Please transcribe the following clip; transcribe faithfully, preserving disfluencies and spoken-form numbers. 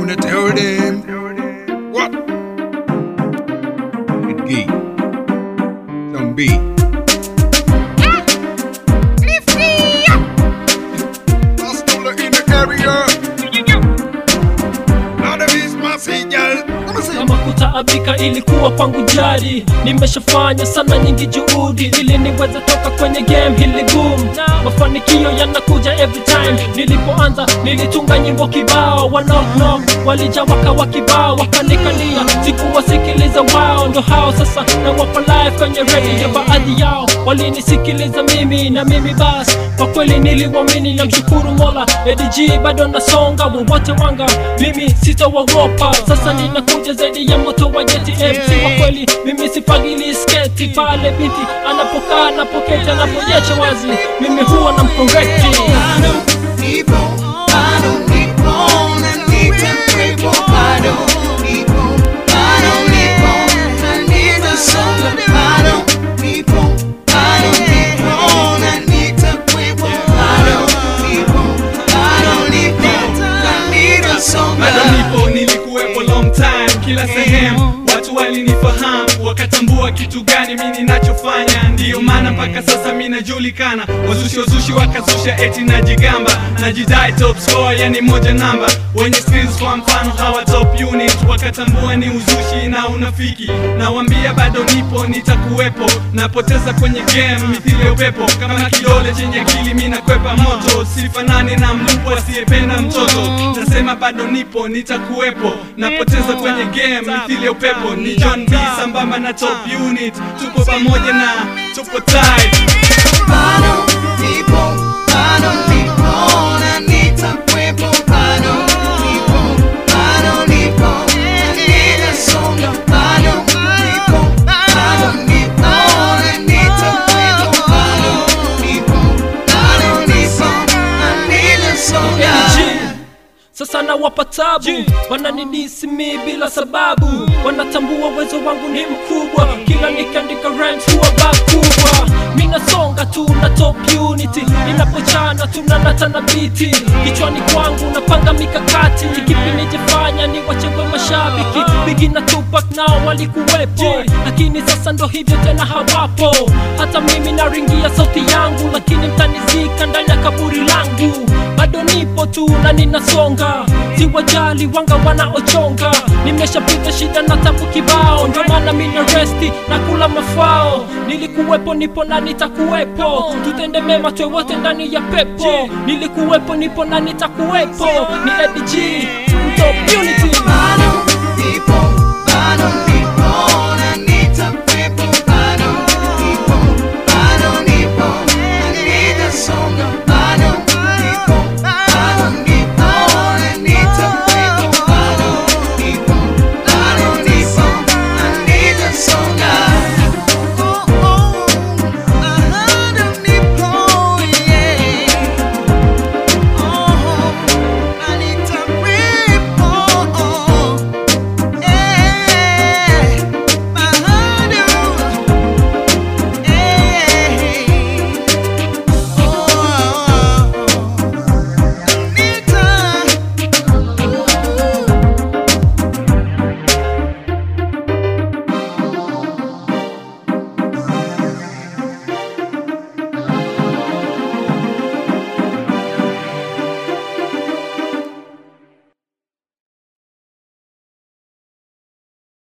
wanna tell them what? It gay. Some B. Kama kutaabika ilikuwa kwangu jari, nimeshafanya sana nyingi juhudi ili niweze toka kwenye game hili gumu. Mafanikio yanakuja every time. Nilipoanza nilitunga nyimbo kibao, wa knock knock walija waka wakibao, wakanikania sikuwasikiliza wao. Ndo hao sasa na wapa live kwenye radio. Baadhi yao walinisikiliza mimi na mimi bas, kwa kweli niliwamini na mshukuru Mola. Edi G bado nasonga, wowote wanga mimi sitawagopa. Sasa ninakuja zaidi ya moto wa J T M C wa kweli, mimi sipagili sketi. Pale binti anapokaa napoketa napojecha wazi, mimi huwa na mkorrekti. Nilikuwepo long time, kila sehemu watu walinifahamu, wakatambua kitu gani mimi ninachofanya. Ndiyo maana mpaka sasa mimi najulikana. Wazushi wazushi wakazusha eti najigamba, najidai top score yani moja namba. Wenye skills kwa mfano hawa top unit, wakatambua ni uzushi na unafiki. Nawambia bado nipo, nitakuwepo, napoteza kwenye game mithili upepo. Kama kidole chenye akili mimi nakwepa moto, sifanani na mlupo asiyependa mtoto. Nasema bado nipo, nitakuwepo, napoteza kwenye game mithili upepo. Ni John B sambamba na top unit, tupo pamoja na tupo tight. Bado nipo, bado nipo, na nitakuwepo. Bado nipo, bado nipo, na nitasonga. Bado nipo, bado nipo, na nitakuwepo. Bado nipo, bado nipo, na nitasonga. Sasa na wapatabu wananidisi mi bila sababu, wanatambua uwezo wangu ni mkubwa. Kila nikiandika rhymes huwa bakubwa. Mina songa tu na top unity, ninapochana tunanata na biti. Kichwani kwangu napanga mikakati, kipi nijifanya ni wachewe mashabiki. Biggie na Tupac nao walikuwepo, lakini sasa ndo hivyo tena hawapo. Hata mimi naringia sauti yangu, lakini mtanizika ndani ya kaburi langu. Bado nipo tu na ninasonga, siwajali wanga wanaochonga. Nimeshapita shida na tabu kibao, ndo maana mina resti na kula mafao. Nilikuwepo nipo na nitakuwepo, tutende mema tuwe wote ndani ya pepo. Nilikuwepo nipo na nitakuwepo, ni Edi G, top unit.